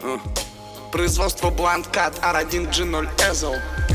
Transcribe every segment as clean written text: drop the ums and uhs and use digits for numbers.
Производство Бланкат R1G0 Ezel.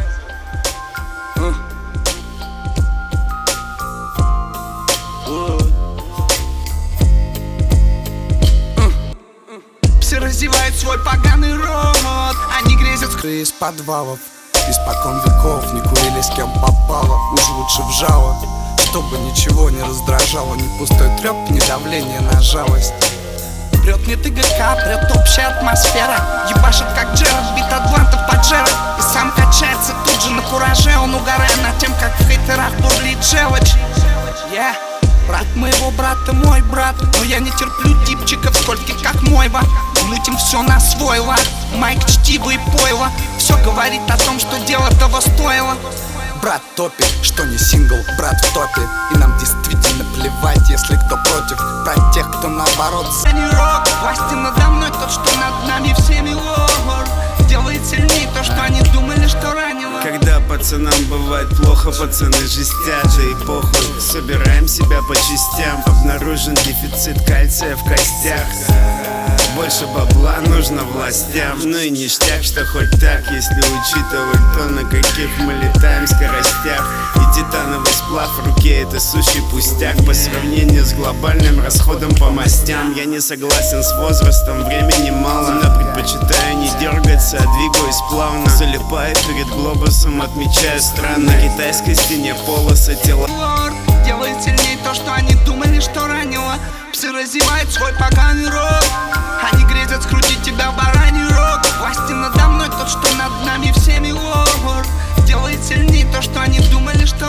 Все раздевают свой поганый рот, они грезят из подвалов. Испокон веков не курили с кем попало. Уж лучше вжало, чтобы ничего не раздражало. Ни пустой треп, ни давление на жалость. Прет не ТГК, прет общая атмосфера. Ебашит как Джерард, бит от блантов под Джерард. И сам качается тут же на кураже. Он угорает над тем, как в хейтерах бурлит желчь. Брат моего брата, мой брат. Но я не терплю типчиков скольких, как мойва. Мутим все на свой лад. Майк, чтиво и пойло. Все говорит о том, что дело того стоило. Брат топит, что не сингл, брат в топе. И нам действительно плевать, если кто против. Про тех, кто наоборот не рок, власти надо мной тот, что над нами всеми лор. Делает сильнее то, что они думали, что ранило. Когда пацанам бывает плохо, пацаны жестят. И похуй, собираем себя по частям. Обнаружен дефицит кальция в костях. Больше бабла нужно властям. Ну и ништяк, что хоть так, если учитывать то, на каких мы летаем скоростях. И титановый сплав в руке — это сущий пустяк по сравнению с глобальным расходом по мастям. Я не согласен с возрастом, времени мало, но предпочитаю не дергаться, а двигаюсь плавно. Залипаю перед глобусом, отмечаю страны. На китайской стене полосы тела. Делает сильнее то, что они думали, что ранило. Псы разевают свой поганый рот. Они грезят скрутить тебя в бараний рог. Власти надо мной тот, что над нами всеми лор. Делает сильнее то, что они думали, что